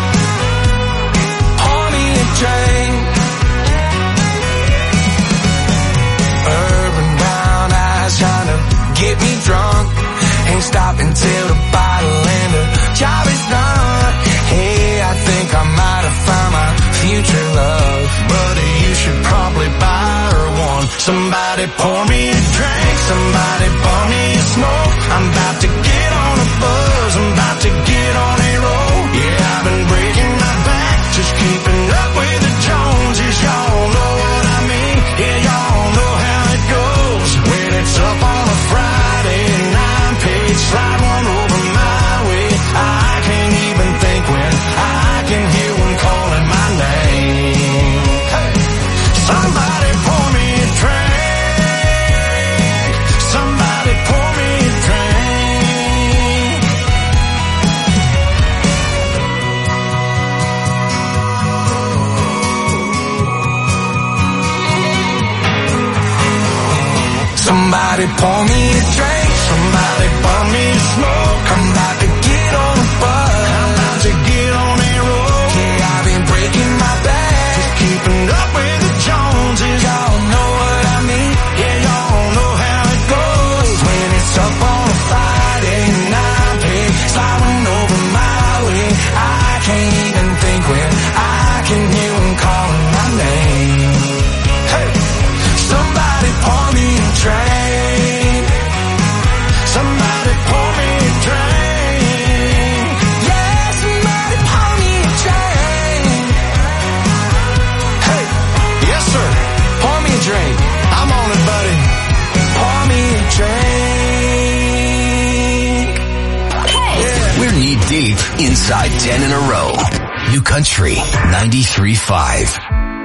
Pour me a drink. Urban brown eyes trying to get me drunk. Ain't stopping till the bottle and the job is done. Hey, I think I might have found my future love. Buddy, you should probably buy her one. Somebody pour me a drink, somebody pour me a smoke. I'm about to get on a buzz, I'm about to get on a roll. Yeah, I've been breaking my back, just keeping up with the Joneses. Somebody pour me a drink, somebody pour me a smoke. I'm about to get on a bus, I'm about to get on a roll. Yeah, I've been breaking my back, just keeping up with the Joneses. Y'all know what I mean, yeah, y'all know how it goes. When it's up on a Friday night, pig sliding over my way, I can't even think when I can hear them calling my name. Hey, somebody pour me a drink, somebody pour me a drink. Yeah, somebody pour me a drink. Hey, yes sir, pour me a drink. I'm on it, buddy. Pour me a drink. Yeah. We're knee deep inside 10 in a row. New Country 93.5.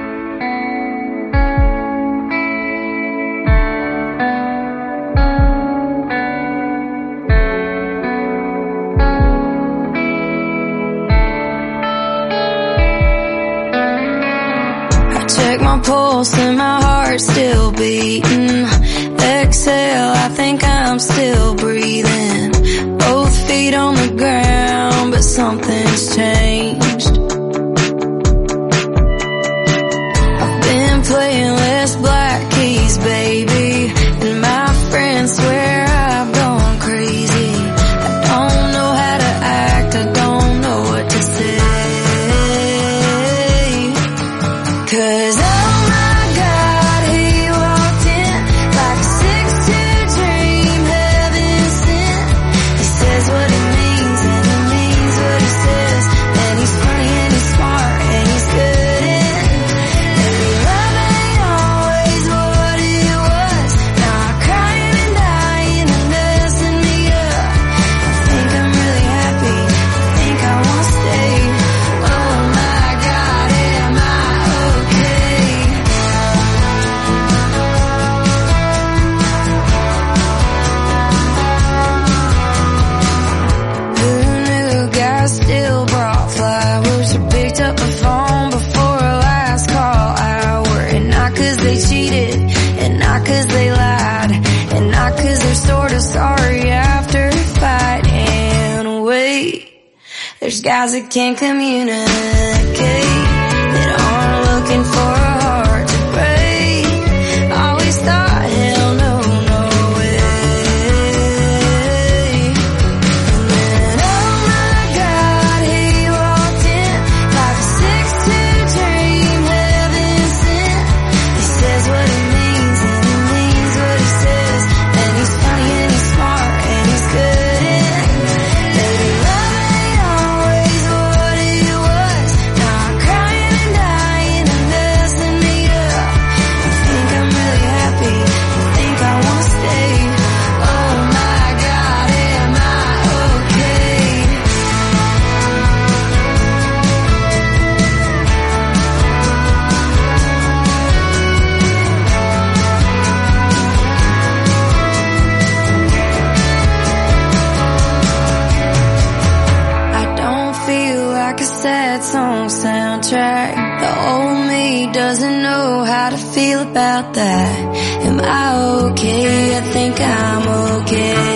Check my pulse and my heart's still beating. Exhale, I think I'm still breathing. Both feet on the ground, but something's changed. I've been playing less black keys, baby, and my friends swear I've gone crazy. I don't know how to act, I don't know what to say. 'Cause oh my God, he walked in like a 6'2" dream, heaven sent. He says what he means and he means what he says. And he's funny and he's smart and he's good in. Maybe love ain't always what it was. Now I'm crying and dying and messing me up. I think I'm really happy, I think I won't stay. Oh my God, am I okay? Who knew guys still brought flowers or picked up the phone before a last call hour? And not 'cause they cheated, and not 'cause they lied, and not 'cause they're sort of sorry after a fight. And wait, there's guys that can't communicate, that aren't looking for a heart to break. Always thought, hell no, no way. And then oh my God, he walked in like a 6'2" dream, heaven sent. He says what he means and he means what he says. And he's funny and he's smart and he's good in. Maybe love ain't always what it was. Now I'm crying and dying and messing me up. I think I'm really happy, I think I won't stay. Oh my God, am I okay? I don't feel like a sad song soundtrack. The old me doesn't know how to feel about that. Am I okay? I think I'm okay.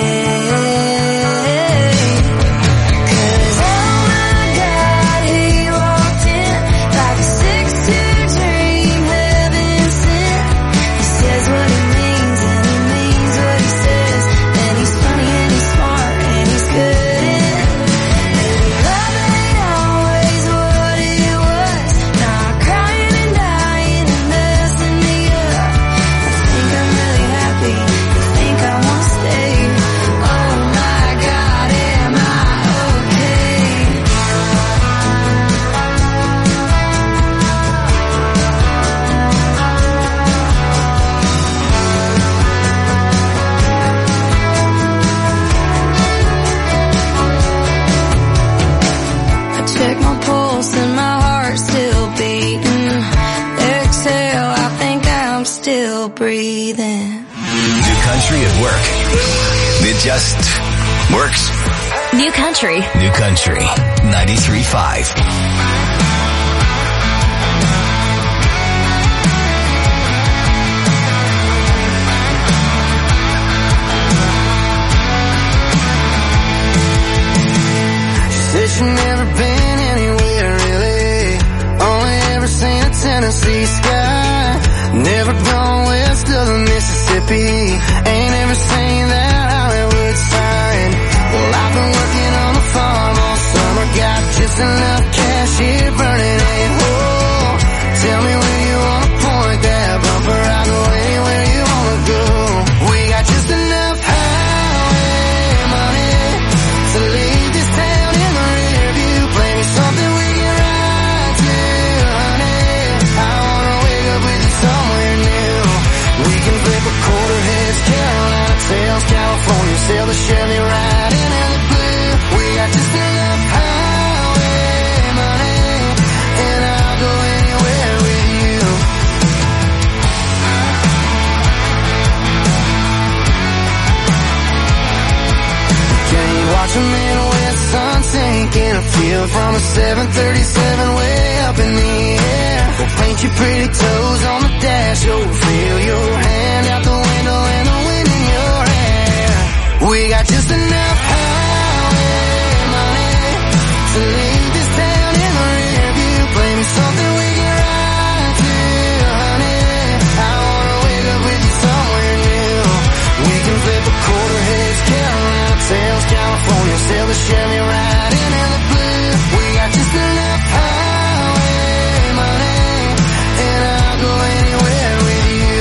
'Cause oh my God, he walked in like a 6'2" dream, heaven sent. He says what he means and he means what he says. And he's funny and he's smart and he's good in. Maybe love ain't always what it was. Now I'm crying and dying and messing me up. I think I'm really happy, I think I won't stay. Oh my God, am I okay? I check my pulse and my heart's still beating. Exhale, I think I'm still breathing. New Country at work. It just works. New Country. New Country 93.5. Tennessee sky. Never gone west of the Mississippi. Ain't ever seen that Hollywood sign. Well, I've been working on the farm all summer. Got just enough cash here burning a hole. Tell me where you wanna point that bumper. I'll go anywhere you wanna go. We got just enough highway money to leave this town in the rear view. Play me something we can ride to, honey. I wanna wake up with you somewhere new. We can flip a quarter heads, Carolina tails, California, sail the Chevy right into the blue. We got just enough highway money, and I'll go anywhere with you. Can you watch a Midwest sun sink in a field from a 737 way up in the air? Go paint your pretty toes on the dash, oh, feel your hand out the window and the wind in your hair. We got just enough highway money to leave this town in the rear view. Play me something we can ride to, honey. I wanna wake up with you somewhere new. We can flip a quarter heads, Carolina tails, California, sail the Chevy right into the blue. We got just enough highway money, and I'll go anywhere with you.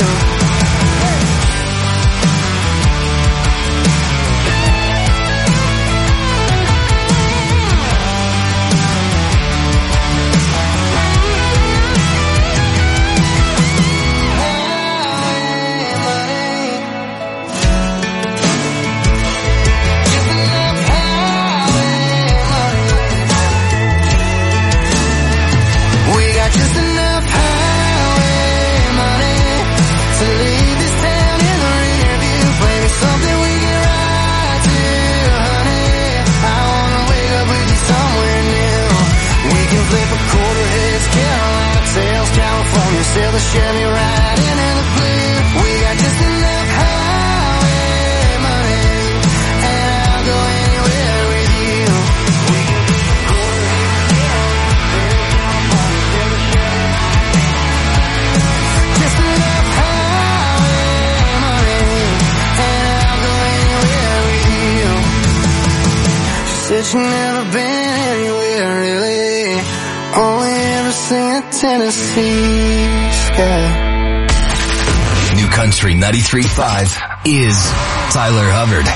We got just enough highway money to leave this town in the rear view. Play me something we can ride to, honey. I wanna wake up with you somewhere new. We can flip a quarter heads, Carolina tails, California, sail the Chevy right into the blue. We got just enough highway money, and I'll go anywhere with you. We can flip a quarter heads, Carolina tails, California, sail the Chevy right. Just enough highway money, and I'll go anywhere with you. She said she never been anywhere really, only ever seen a Tennessee sky. New Country 93.5 is Tyler Hubbard.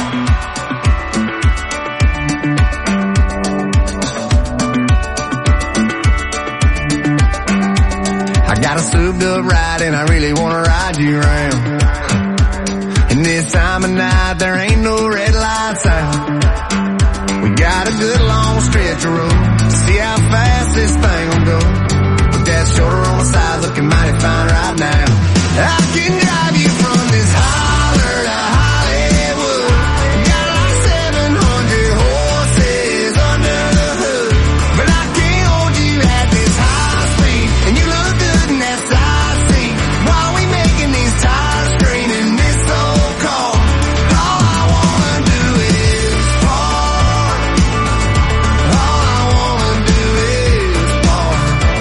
I got a souped up ride and I really wanna ride you around. And this time of night there ain't no red lights out. We got a good long stretch of road to see how fast this thing will go. With that shoulder on the side looking mighty fine right now. I can drive you from this holler to Hollywood. Got like 700 horses under the hood. But I can't hold you at this high speed. And you look good in that side seat. While we making these tires scream in this old car. All I wanna do is park. All I wanna do is park.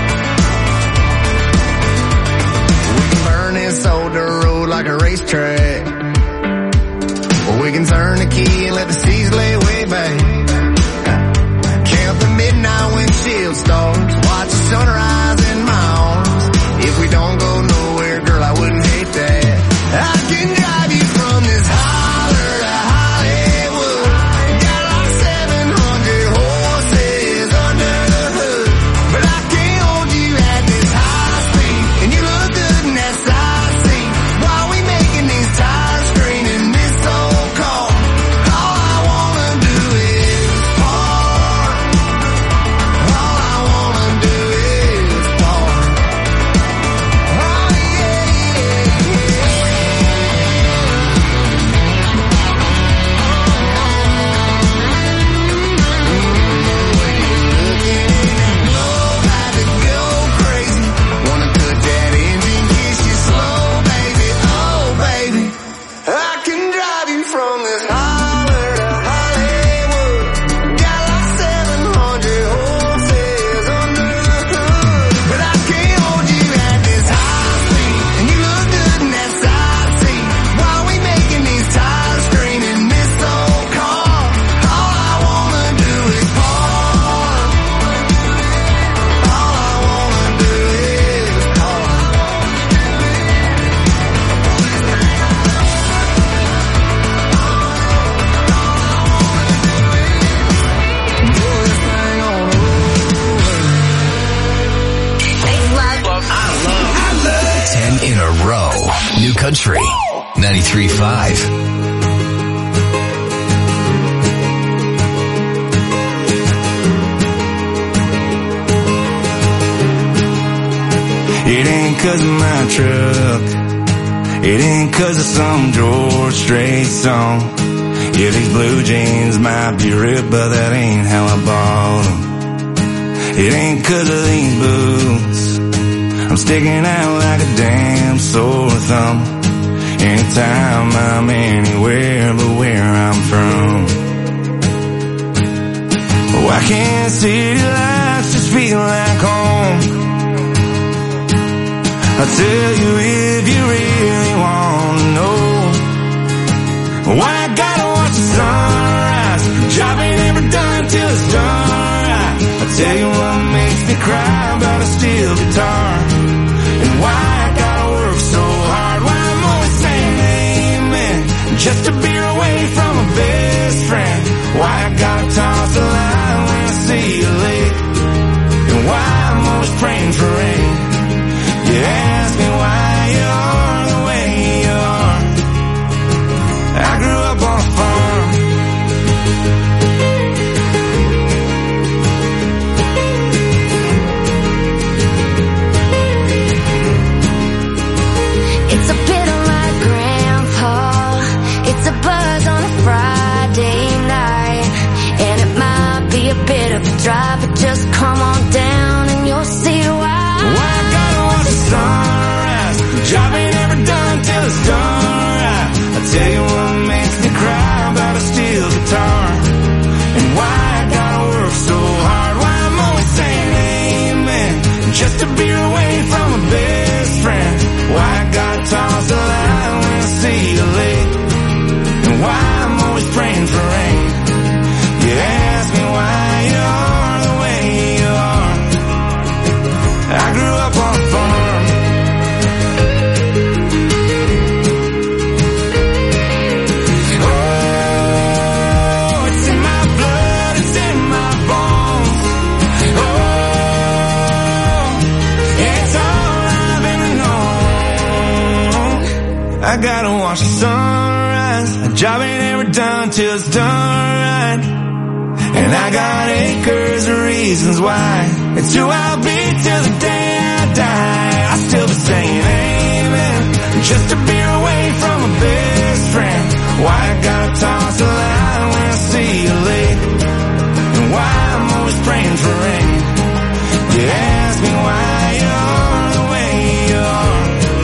We can burn this old dirt road like a racetrack. Or we can turn the key and let the seas lay way back. Count the midnight windshield stars. Watch the sunrise in my arms. If we don't go nowhere, girl, I wouldn't hate that. I can drive you from this holler to Hollywood. Got like 700 horses under the hood. But I can't hold you at this high speed. And you look good in that side seat. While we making these tires scream in this old car. All I New Country 93.5. It ain't 'cause of my truck. It ain't 'cause of some George Strait song. Yeah, these blue jeans might be ripped, but that ain't how I bought them. It ain't 'cause of these boots. I'm sticking out like a damn sore thumb. Anytime I'm anywhere but where I'm from. Why can't city lights just feel like home? I'll tell you if you really want to know. Why I gotta watch the sunrise. Job ain't ever done till it's done right. I'll tell you what makes me cry about a steel guitar. And why I gotta work so hard. Why I'm always saying amen just to be away from a best friend. Why I gotta toss the line when I see you late. And why I'm always praying for rain. You ask me why you are the way you are. I grew up on a farm. It's a bit of my grandpa. It's a buzz on a Friday night. And it might be a bit of a drive, but just come on down and you'll see why. Why I gotta watch the sunrise. Job ain't ever done till it's done right. I tell you what makes me cry about a steel guitar. And why I gotta work so hard. Why I'm always saying amen just to be away from a best friend. Why I gotta toss the line when I see you late. And why I'm always praying for rain. You ask me why you are the way you are. I grew up on a farm. Oh, it's in my blood, it's in my bones. Oh, it's all I've ever known. I gotta watch the sunrise. A job ain't ever done till it's done right. And I got acres of reasons why. It's who I'll be till the day I die. I'll still be saying amen just to be away from a best friend. Why I gotta toss the line when I see you late. And why I'm always praying for rain. You ask me why you're the way you are.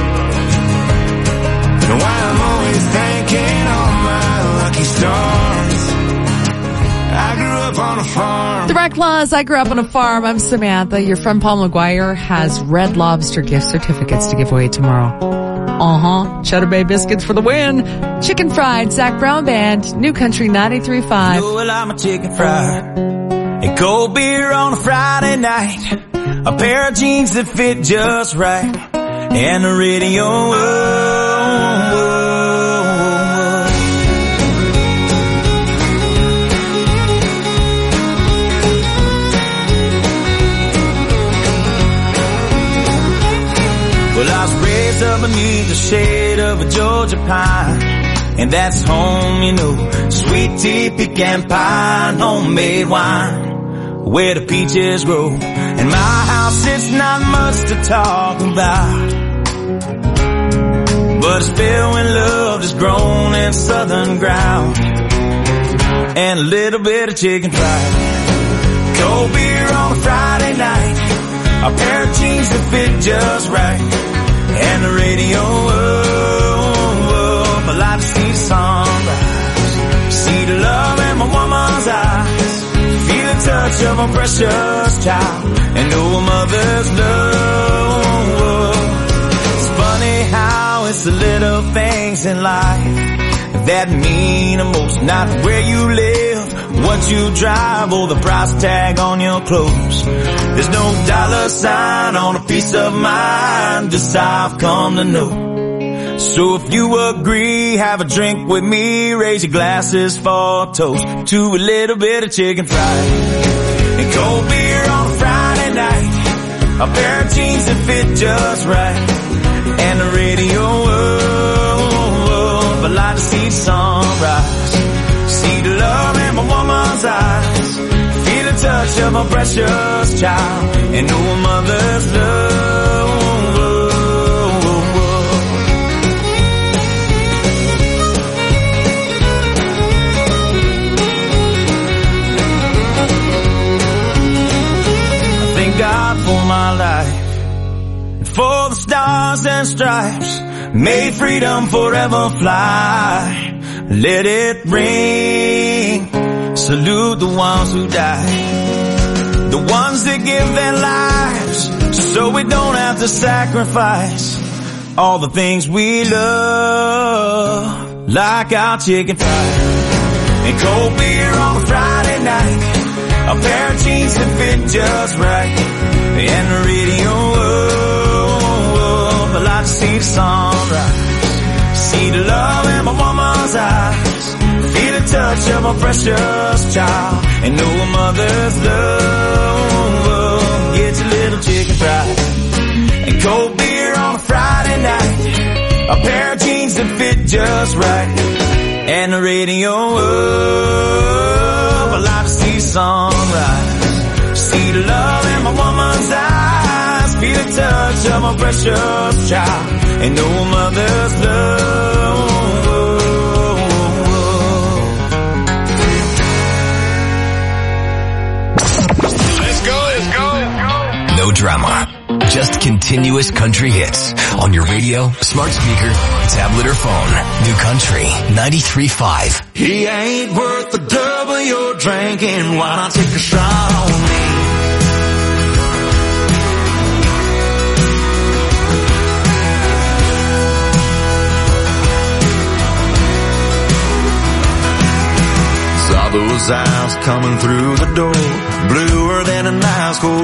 And why I'm always thanking all my lucky stars. I grew up on a farm. The Rec Laws, I grew up on a farm. I'm Samantha. Your friend Paul McGuire has Red Lobster gift certificates to give away tomorrow. Cheddar Bay biscuits for the win. Chicken fried, Zach Brown Band, New Country 93.5. Well, I'm a chicken fried. A cold beer on a Friday night. A pair of jeans that fit just right. And the radio. Well, I was raised up beneath the shade of a Georgia pine. And that's home, you know, sweet tea, pecan pie, and homemade wine, where the peaches grow. In my house, it's not much to talk about, but it's filled when love is grown in southern ground. And a little bit of chicken fried. Cold beer on a Friday night. A pair of jeans that fit just right. And the radio up. I like to see the sunrise. See the love in my woman's eyes. Feel the touch of a precious child. And know a mother's love. It's funny how it's the little things in life that mean the most. Not where you live, what you drive, or the price tag on your clothes. There's no dollar sign on a piece of mind, just I've come to know. So if you agree, have a drink with me, raise your glasses for a toast to a little bit of chicken fried. And cold beer on a Friday night, a pair of jeans that fit just right, and the radio a precious child and know a mother's love. I thank God for my life and for the stars and stripes. May freedom forever fly. Let it ring. Salute the ones who died, the ones that give their lives so we don't have to sacrifice all the things we love, like our chicken fried and cold beer on a Friday night, a pair of jeans that fit just right, and the radio. I like to see the sunrise, see the love in my woman's eyes, feel the touch of a precious child, and know a mother's love. Get your little chicken fried and cold beer on a Friday night, a pair of jeans that fit just right, and the radio up. I like to see sunrise, see the love in my woman's eyes, feel the touch of a precious child, and know a mother's love. No drama, just continuous country hits on your radio, smart speaker, tablet or phone. New Country 93.5. He ain't worth the double you're drinking. Why not take a shot on me? Saw those eyes coming through the door, bluer than a nice cold